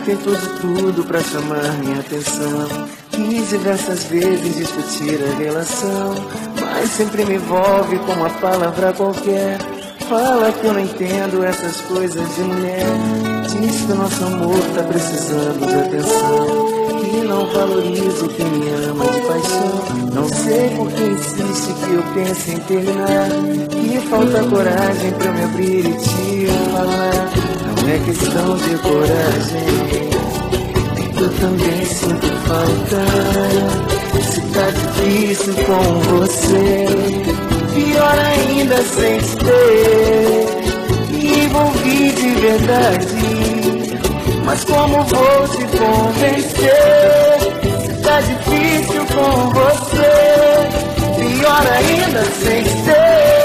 tentou de tudo pra chamar minha atenção. Quis diversas vezes discutir a relação, mas sempre me envolve com uma palavra qualquer. Fala que eu não entendo essas coisas de mulher. Diz que o nosso amor tá precisando de atenção, que não valorizo quem me ama de paixão. Não sei por que insiste que eu penso em terminar, que falta coragem pra eu me abrir e te falar. Não é questão de coragem, eu também sinto falta. Se tá difícil com você, pior ainda sem te ter. Me envolvi de verdade, mas como vou te convencer? Se tá difícil com você, pior ainda sem ser.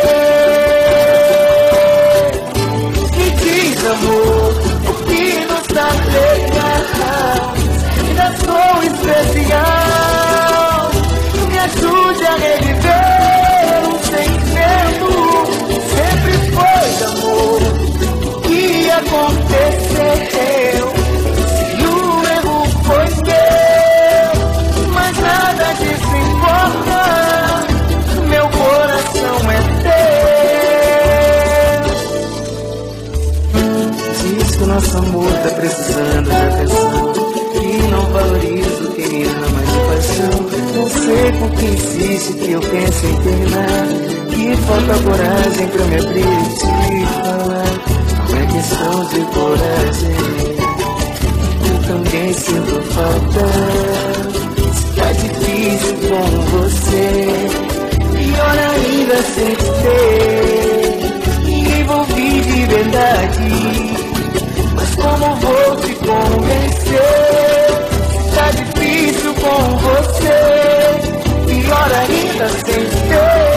Me diz, amor, o que não tá legal? Ainda sou especial, me ajude a reviver um sentimento. Sempre foi amor, o que aconteceu? Se o erro foi meu, mas nada disso importa. Meu coração é teu. Diz que o nosso amor tá precisando de atenção, que não valorizo quem me ama de paixão. Não sei por que insiste que eu penso em terminar, que falta coragem pra eu me abrir e te falar. Não é questão de coragem, eu também sinto falta. Se tá difícil com você, pior ainda sem te ter. Me envolvi de verdade, mas como vou te convencer? Se tá difícil com você, pior ainda sem te ter.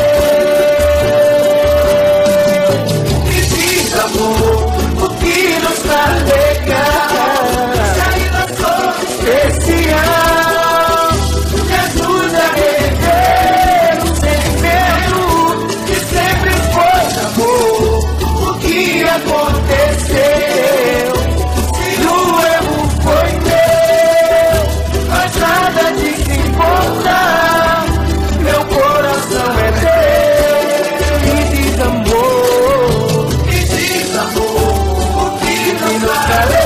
Me diz, amor, o que não está legal? Ainda sou especial, me ajuda a rever um sentimento que sempre foi amor. O que aconteceu? Se o erro foi meu, mas nada disso importa. Meu coração é teu. Me diz, amor, o que não tá legal?